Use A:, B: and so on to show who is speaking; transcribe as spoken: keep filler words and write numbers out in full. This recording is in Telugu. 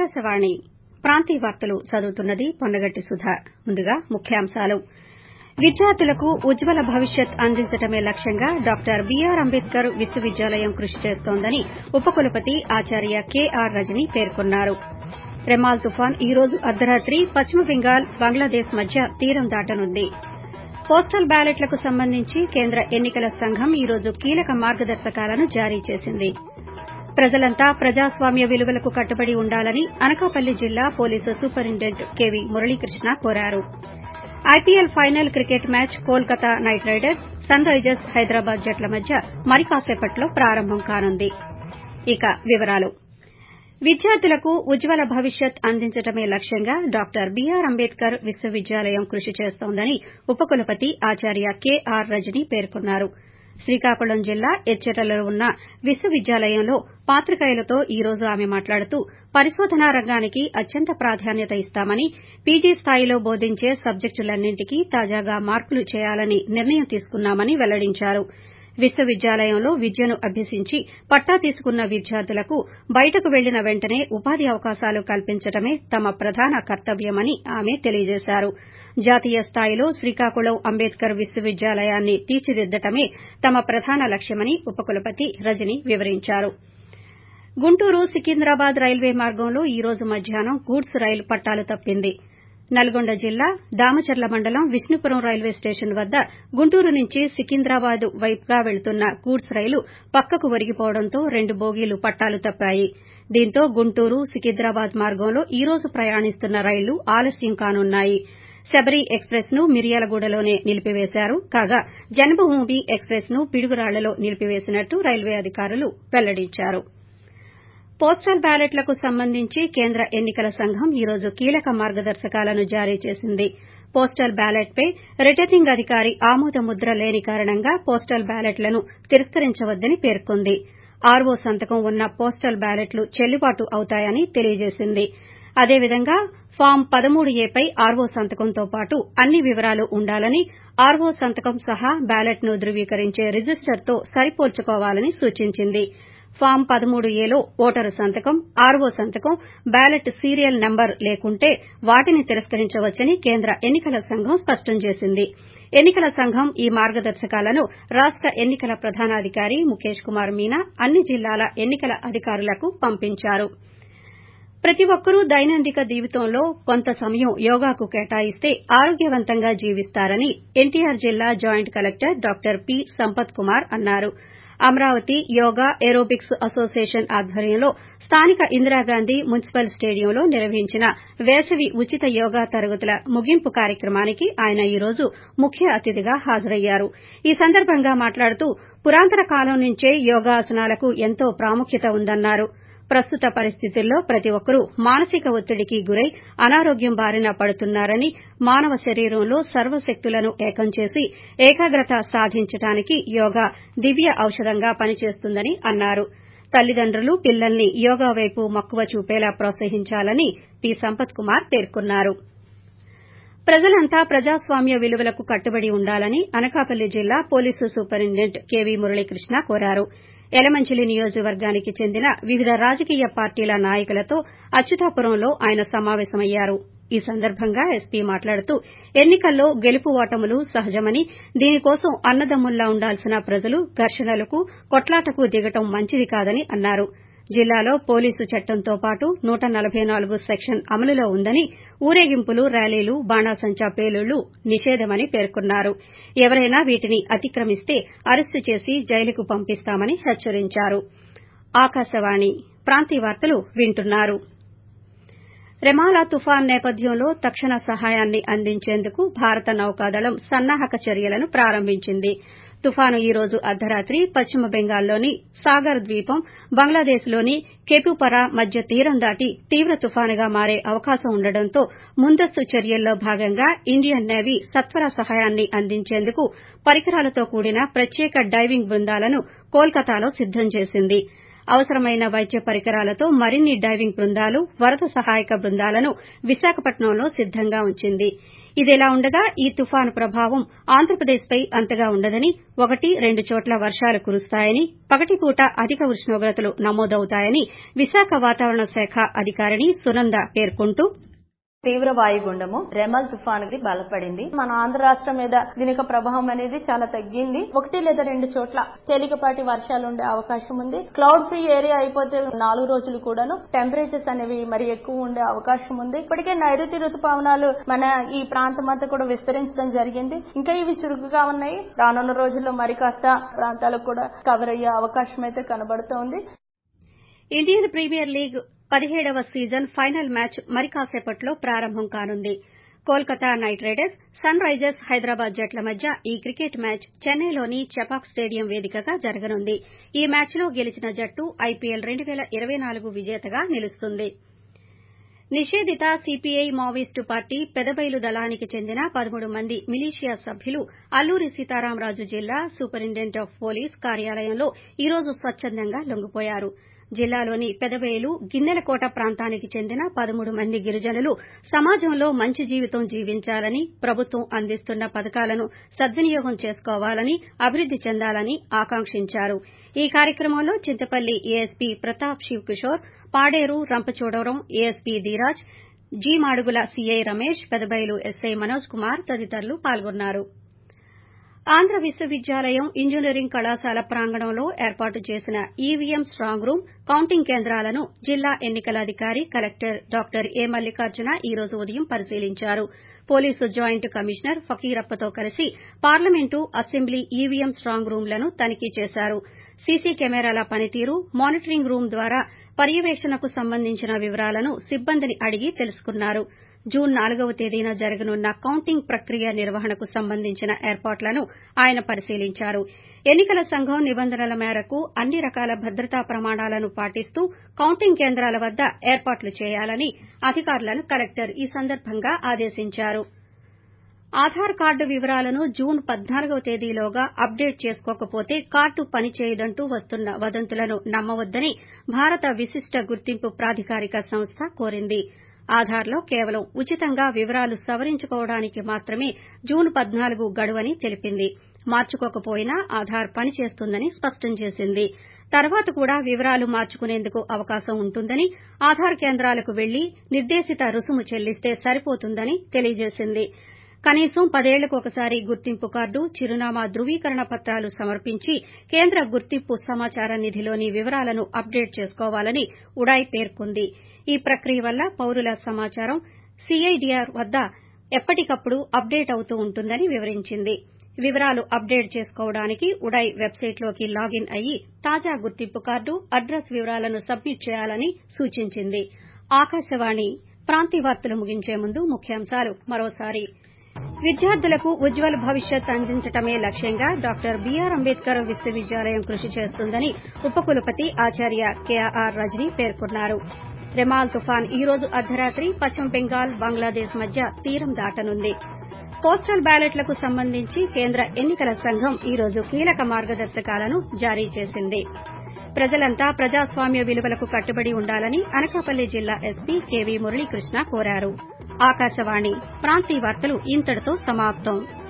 A: ఆకాశవాణి ప్రాంతీయ వార్తలు చదువుతున్నది పొన్నగంటి సుధ. ముందుగా ముఖ్యాంశాలు. విద్యార్థులకు ఉజ్వల భవిష్యత్ అందించడమే లక్ష్యంగా డాక్టర్ బీఆర్ అంబేద్కర్ విశ్వవిద్యాలయం కృషి చేస్తోందని ఉపకులపతి ఆచార్య కేఆర్ రజని పేర్కొన్నారు. రెమాల్ తుపాన్ ఈ రోజు అర్దరాత్రి పశ్చిమ బెంగాల్, బంగ్లాదేశ్ మధ్య తీరం దాటనుంది. పోస్టల్ బ్యాలెట్లకు సంబంధించి కేంద్ర ఎన్ని కల సంఘం ఈ రోజు కీలక మార్గదర్శకాలను జారీ చేసింది. ప్రజలంతా ప్రజాస్వామ్య విలువలకు కట్టుబడి ఉండాలని అనకాపల్లి జిల్లా పోలీసు సూపరింటెండెంట్ కెవి మురళీకృష్ణ కోరారు. IPL final cricket match Kolkata Knight Riders, Sunrisers Hyderabad జట్ల మధ్య మరి కాసేపట్లో ప్రారంభం కానుంది. ఇక వివరాలు. విద్యార్థులకు ఉజ్వల భవిష్యత్ అందించడమే లక్ష్యంగా డాక్టర్ బీఆర్ అంబేద్కర్ విశ్వవిద్యాలయం కృషి చేస్తోందని ఉపకులపతి ఆచార్య కేఆర్ రజని పేర్కొన్నారు. శ్రీకాకుళం జిల్లా ఎచ్చెర్లలో ఉన్న విశ్వవిద్యాలయంలో పాత్రికేయులతో ఈ రోజు ఆమె మాట్లాడుతూ పరిశోధనా రంగానికి అత్యంత ప్రాధాన్యత ఇస్తామని, పీజీ స్థాయిలో బోధించే సబ్జెక్టులన్నింటికీ తాజాగా మార్కులు చేయాలని నిర్ణయం తీసుకున్నామని వెల్లడించారు. విశ్వవిద్యాలయంలో విద్యను అభ్యసించి పట్టా తీసుకున్న విద్యార్థులకు బయటకు వెళ్లిన వెంటనే ఉపాధి అవకాశాలు కల్పించడమే తమ ప్రధాన కర్తవ్యమని ఆమె తెలియజేశారు. జాతీయ స్థాయిలో శ్రీకాకుళం అంబేద్కర్ విశ్వవిద్యాలయాన్ని తీర్చిదిద్దడమే తమ ప్రధాన లక్ష్యమని ఉపకులపతి రజని వివరించారు. గుంటూరు సికింద్రాబాద్ రైల్వే మార్గంలో ఈ రోజు మధ్యాహ్నం గూడ్స్ రైలు పట్టాలు తప్పింది. నల్గొండ జిల్లా దామచర్ల మండలం విష్ణుపురం రైల్వే స్టేషన్ వద్ద గుంటూరు నుంచి సికింద్రాబాద్ వైపుగా వెళుతున్న గూడ్స్ రైలు పక్కకు ఒరిగిపోవడంతో రెండు బోగీలు పట్టాలు తప్పాయి. దీంతో గుంటూరు సికింద్రాబాద్ మార్గంలో ఈ రోజు ప్రయాణిస్తున్న రైళ్లు ఆలస్యం కానున్నాయి. శబరి ఎక్స్ప్రెస్ ను మిర్యాలగూడలోనే నిలిపివేశారు. కాగా జన్మభూమి ఎక్స్ప్రెస్ ను పిడుగురాళ్లలో నిలిపివేసినట్టు రైల్వే అధికారులు వెల్లడించారు. పోస్టల్ బ్యాలెట్లకు సంబంధించి కేంద్ర ఎన్ని కల సంఘం ఈ రోజు కీలక మార్గదర్శకాలను జారీ చేసింది. పోస్టల్ బ్యాలెట్పై రిటర్నింగ్ అధికారి ఆమోద ముద్ర లేని కారణంగా పోస్టల్ బ్యాలెట్లను తిరస్కరించవద్దని పేర్కొంది. ఆర్వో సంతకం ఉన్న పోస్టల్ బ్యాలెట్లు చెల్లుబాటు అవుతాయని తెలియజేసింది. అదేవిధంగా ఫామ్ పదమూడు ఏ పై ఆర్వో సంతకంతో పాటు అన్ని వివరాలు ఉండాలని, ఆర్వో సంతకం సహా బ్యాలెట్ను ధృవీకరించే రిజిస్టర్తో సరిపోల్చుకోవాలని సూచించింది. ఫామ్ పదమూడు ఏలో ఓటరు సంతకం, ఆర్వో సంతకం, బ్యాలెట్ సీరియల్ నంబర్ లేకుంటే వాటిని తిరస్కరించవచ్చని కేంద్ర ఎన్ని కల సంఘం స్పష్టం చేసింది. ఎన్ని కల సంఘం ఈ మార్గదర్శకాలను రాష్ట ఎన్ని కల ప్రధానాధికారి ముఖేష్ కుమార్ మీనా అన్ని జిల్లాల ఎన్ని కల అధికారులకు పంపించారు. ప్రతి ఒక్కరూ దైనందిక జీవితంలో కొంత సమయం యోగాకు కేటాయిస్తే ఆరోగ్యవంతంగా జీవిస్తారని ఎన్టీఆర్ జిల్లా joint collector doctor P Sampath Kumar అన్నారు. అమరావతి యోగా ఏరోబిక్స్ అసోసియేషన్ ఆధ్వర్యంలో స్థానిక ఇందిరాగాంధీ మున్సిపల్ స్టేడియంలో నిర్వహించిన వేసవి ఉచిత యోగా తరగతుల ముగింపు కార్యక్రమానికి ఆయన ఈ రోజు ముఖ్య అతిథిగా హాజరయ్యారు. ఈ సందర్భంగా మాట్లాడుతూ పురాతన కాలం నుంచే యోగాసనాలకు ఎంతో ప్రాముఖ్యత ఉందన్నారు. ప్రస్తుత పరిస్థితుల్లో ప్రతి ఒక్కరూ మానసిక ఒత్తిడికి గురై అనారోగ్యం బారిన పడుతున్నారని, మానవ శరీరంలో సర్వశక్తులను ఏకం చేసి ఏకాగ్రత సాధించడానికి యోగా దివ్య ఔషధంగా పనిచేస్తుందని అన్నారు. తల్లిదండ్రులు పిల్లల్ని యోగా వైపు మక్కువ చూపేలా ప్రోత్సహించాలని పి సంపత్ కుమార్ పేర్కొన్నారు. ప్రజలంతా ప్రజాస్వామ్య విలువలకు కట్టుబడి ఉండాలని అనకాపల్లి జిల్లా పోలీసు సూపరింటెండెంట్ కెవి మురళీకృష్ణ కోరారు. యలమంచిలి నియోజకవర్గానికి చెందిన వివిధ రాజకీయ పార్టీల నాయకులతో అచ్యుతాపురంలో ఆయన సమావేశమయ్యారు. ఈ సందర్భంగా ఎస్పీ మాట్లాడుతూ ఎన్ని కల్లో గెలుపు ఓటములు సహజమని, దీనికోసం అన్నదమ్ముల్లా ఉండాల్సిన ప్రజలు ఘర్షణలకు, కొట్లాటకు దిగటం మంచిది కాదని అన్నారు. జిల్లాలో పోలీసు చట్టంతో పాటు నూట నలబై నాలుగు సెక్షన్ అమలులో ఉందని, ఊరేగింపులు, ర్యాలీలు, బాణాసంచా పేలుళ్లు నిషేధమని పేర్కొన్నారు. ఎవరైనా వీటిని అతిక్రమిస్తే అరెస్టు చేసి జైలుకు పంపిస్తామని హెచ్చరించారు. ఆకాశవాణి ప్రాంతీయ వార్తలు వింటున్నారు. రెమాల తుపాన్ నేపథ్యంలో తక్షణ సహాయాన్ని అందించేందుకు భారత నౌకాదళం సన్నాహక చర్యలను ప్రారంభించింది. తుపాను ఈ రోజు అర్దరాత్రి పశ్చిమ బెంగాల్లోని సాగర్ ద్వీపం, బంగ్లాదేశ్లోని కెపుపరా మధ్య తీరం దాటి తీవ్ర తుపానుగా మారే అవకాశం ఉండడంతో ముందస్తు చర్యల్లో భాగంగా ఇండియన్ నేవీ సత్వర సహాయాన్ని అందించేందుకు పరికరాలతో కూడిన ప్రత్యేక డైవింగ్ బృందాలను కోల్కతాలో సిద్దం చేసింది. అవసరమైన వైద్య పరికరాలతో మరిన్ని డైవింగ్ బృందాలు వరద సహాయక బృందాలను విశాఖపట్నంలో సిద్దంగా ఉంచింది. ఇదిలా ఉండగా ఈ తుపాను ప్రభావం ఆంధ్రప్రదేశ్పై అంతగా ఉండదని ఒకటి రెండు చోట్ల వర్షాలు కురుస్తాయని పగటిపూట అధిక ఉష్ణోగ్రతలు నమోదవుతాయని విశాఖ వాతావరణ శాఖ అధికారిణి సునంద పేర్కొంటూ
B: తీవ్ర వాయుగుండము రెమల్ తుఫానుకి బలపడింది. మన ఆంధ్ర రాష్ట్రం మీద దీని యొక్క ప్రభావం అనేది చాలా తగ్గింది. ఒకటి లేదా రెండు చోట్ల తేలికపాటి వర్షాలు ఉండే అవకాశం ఉంది. క్లౌడ్ ఫ్రీ ఏరియా అయిపోతే నాలుగు రోజులు కూడాను టెంపరేచర్స్ అనేవి మరి ఎక్కువ ఉండే అవకాశం ఉంది. ఇప్పటికే నైరుతి రుతుపవనాలు మన ఈ ప్రాంతం అంతా కూడా విస్తరించడం జరిగింది. ఇంకా ఇవి చురుకుగా ఉన్నాయి. రానున్న రోజుల్లో మరి కాస్త ప్రాంతాలకు కూడా కవర్ అయ్యే అవకాశం అయితే కనబడుతోంది.
A: ఇండియన్ ప్రీమియర్ లీగ్ పదిహేడవ సీజన్ ఫైనల్ మ్యాచ్ మరి కాసేపట్లో ప్రారంభం కానుంది. Kolkata Knight Riders Sunrisers Hyderabad జట్ల మధ్య ఈ క్రికెట్ మ్యాచ్ చెన్నైలోని చెపాక్ స్టేడియం వేదికగా జరగనుంది. ఈ మ్యాచ్లో గెలిచిన జట్టు ఐపీఎల్ రెండు పేల ఇరవై నాలుగు విజేతగా నిలుస్తుంది. నిషేధిత సీపీఐ మావోయిస్టు పార్టీ పెదబైలు దళానికి చెందిన పదమూడు మంది మిలీషియా సభ్యులు అల్లూరి సీతారామరాజు జిల్లా సూపరింటెండెంట్ ఆఫ్ పోలీస్ కార్యాలయంలో ఈ రోజు స్వచ్చందంగా లొంగిపోయారు. జిల్లాలోని పెదబయలు గిన్నెలకోట ప్రాంతానికి చెందిన పదమూడు మంది గిరిజనులు సమాజంలో మంచి జీవితం జీవించాలని ప్రభుత్వం అందిస్తున్న పథకాలను సద్వినియోగం చేసుకోవాలని అభివృద్ది చెందాలని ఆకాంక్షించారు. ఈ కార్యక్రమంలో Chintapalli ASP Pratap Sivakishore, Paderu Rampachodavaram ASP Dheeraj, G Madugula CI Ramesh, Pedabayalu SI Manoj Kumar తదితరులు పాల్గొన్నారు. ఆంధ్ర విశ్వవిద్యాలయం ఇంజనీరింగ్ కళాశాల ప్రాంగణంలో ఏర్పాటు చేసిన ఈవీఎం స్టాంగ్ రూమ్, కౌంటింగ్ కేంద్రాలను జిల్లా ఎన్నికల అధికారి కలెక్టర్ డాక్టర్ ఏ మల్లికార్జున ఈ రోజు ఉదయం పరిశీలించారు. పోలీసు జాయింట్ కమిషనర్ ఫకీరప్పతో కలిసి పార్లమెంటు, అసెంబ్లీ ఈవీఎం స్టాంగ్ రూంలను తనిఖీ చేశారు. సీసీ కెమెరాల పనితీరు, మానిటరింగ్ రూమ్ ద్వారా పర్యవేక్షణకు సంబంధించిన వివరాలను సిబ్బందిని అడిగి తెలుసుకున్నారు. జూన్ నాలుగవ తేదీన జరగనున్న కౌంటింగ్ ప్రక్రియ నిర్వహణకు సంబంధించిన ఏర్పాట్లను ఆయన పరిశీలించారు. ఎన్నికల సంఘం నిబంధనల మేరకు అన్ని రకాల భద్రతా ప్రమాణాలను పాటిస్తూ కౌంటింగ్ కేంద్రాల వద్ద ఏర్పాట్లు చేయాలని అధికారులను కలెక్టర్ ఈ సందర్భంగా ఆదేశించారు. ఆధార్ కార్డు వివరాలను జూన్ పద్నాలుగవ తేదీలోగా అప్డేట్ చేసుకోకపోతే కార్డు పనిచేయదంటూ వస్తున్న వదంతులను నమ్మవద్దని భారత విశిష్ట గుర్తింపు ప్రాధికారిక సంస్థ కోరింది. ఆధార్లో కేవలం ఉచితంగా వివరాలు సవరించుకోవడానికి మాత్రమే జూన్ పద్నాలుగు గడువని తెలిపింది. మార్చుకోకపోయినా ఆధార్ పనిచేస్తుందని స్పష్టం చేసింది. తర్వాత కూడా వివరాలు మార్చుకునేందుకు అవకాశం ఉంటుందని, ఆధార్ కేంద్రాలకు వెళ్లి నిర్దేశిత రుసుము చెల్లిస్తే సరిపోతుందని తెలియజేసింది. కనీసం పదేళ్లకు ఒకసారి గుర్తింపు కార్డు, చిరునామా ధృవీకరణ పత్రాలు సమర్పించి కేంద్ర గుర్తింపు సమాచార నిధిలోని వివరాలను అప్డేట్ చేసుకోవాలని ఉడాయ్ పేర్కొంది. ఈ ప్రక్రియ వల్ల పౌరుల సమాచారం సీఐడీఆర్ వద్ద ఎప్పటికప్పుడు అప్డేట్ అవుతూ ఉంటుందని వివరించింది. వివరాలు అప్డేట్ చేసుకోవడానికి ఉడాయ్ వెబ్సైట్లోకి లాగిన్ అయ్యి తాజా గుర్తింపు కార్డు, అడ్రస్ వివరాలను సబ్మిట్ చేయాలని సూచించింది. ఆకాశవాణి ప్రాంతీయ వార్తలు ముగించే ముందు ముఖ్యాంశాలు మరోసారి. విద్యార్థులకు ఉజ్వల భవిష్యత్ అందించడమే లక్ష్యంగా డాక్టర్ బీఆర్ అంబేద్కర్ విశ్వవిద్యాలయం కృషి చేస్తుందని ఉపకులపతి ఆచార్య కేఆర్ రజని పేర్కొన్నారు. రెమాల్ తుఫాన్ ఈ రోజు అర్ధరాత్రి పశ్చిమ బెంగాల్, బంగ్లాదేశ్ మధ్య తీరం దాటనుంది. పోస్టల్ బ్యాలెట్లకు సంబంధించి కేంద్ర ఎన్నికల సంఘం ఈ రోజు కీలక మార్గదర్శకాలను జారీ చేసింది. ప్రజలంతా ప్రజాస్వామ్య విలువలకు కట్టుబడి ఉండాలని అనకాపల్లి జిల్లా ఎస్పీ కేవీ మురళీకృష్ణ కోరారు. ఆకాశవాణి ప్రాంతీయ వార్తలు ఇంతటితో సమాప్తం.